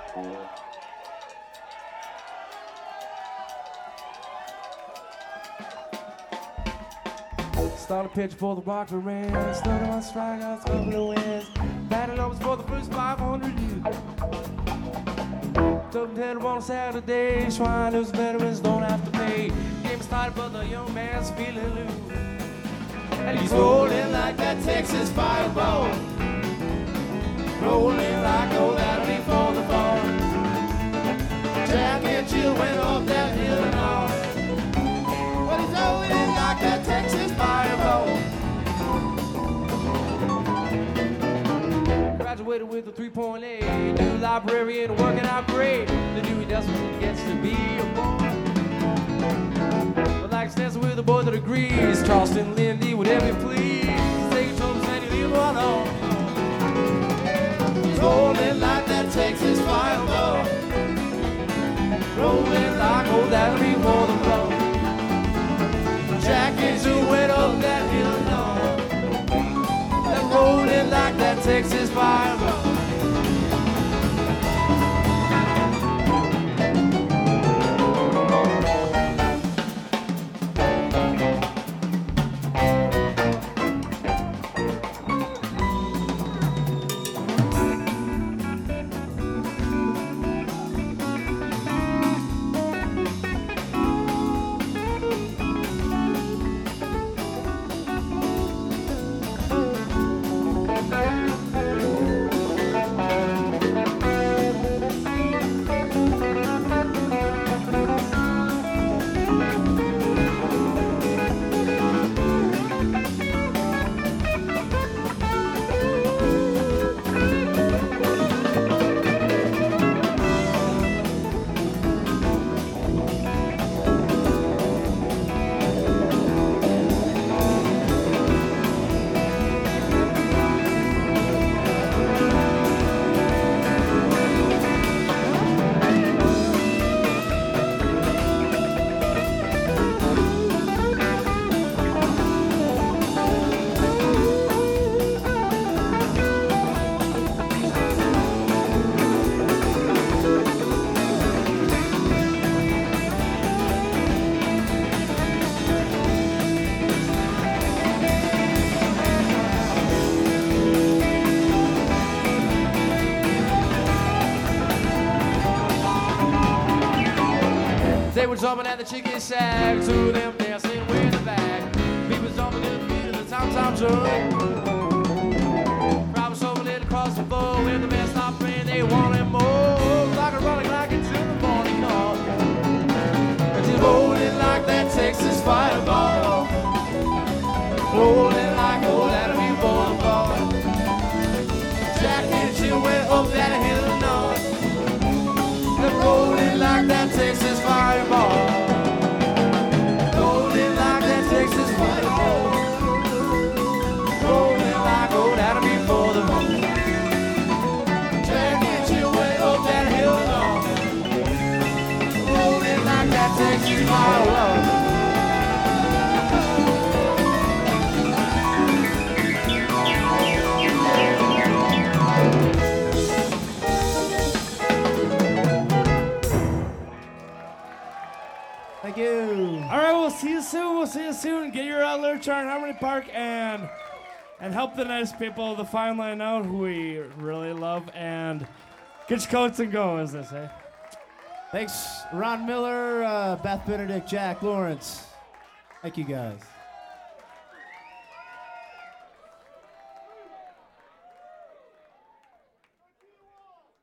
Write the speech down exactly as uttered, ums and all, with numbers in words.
Start a pitch for the Rocker Rams. Started on strikeouts, couple of wins. Batting overs for the first five hundred years. Took him on Saturday. Trying to lose veterans don't have to pay. Game started, but the young man's feeling loose. And he's rolling like that Texas fireball. Rolling like oh that'll be for the fall. Jack and Jill went up that hill and all. But he's rolling like that Texas fireball. Graduated with a three point eight. New librarian working out great. The dude does what he gets to be a boy. But like dancing with a boy that agrees. Charleston, Lindy, whatever you please. Take troubles and you leave one on. He's rolling like that Texas fireball. Rolling like oh that'll be for the road. Jack and Jill went up that hill and on. They're rolling like that Texas fireball. They were jumping at the chicken shack, two of them dancing with the bag. People jumping to the beat of the Tom Tom drum. Crowd was shoveling across the floor. When the band stopped playing, they wanted more. Like a rolling like it's in the morning call. And she's rolling like that Texas fireball. Rolling like oh that'll be for the ball. Jack and Jill went up that hill and on. They're rolling like that Texas fireball. Rolling like that Texas fireball. Rolling like oh that'll be for the ball. Jack and Jill went up that hill and on. Rolling like that Texas fireball. Thank you. All right, we'll see you soon. We'll see you soon. Get your uh, literature in Harmony Park and and help the nice people, the fine line out, who we really love, and get your coats and go, as they say. Thanks, Ron Miller, uh, Beth Benedict, Jack Lawrence. Thank you, guys.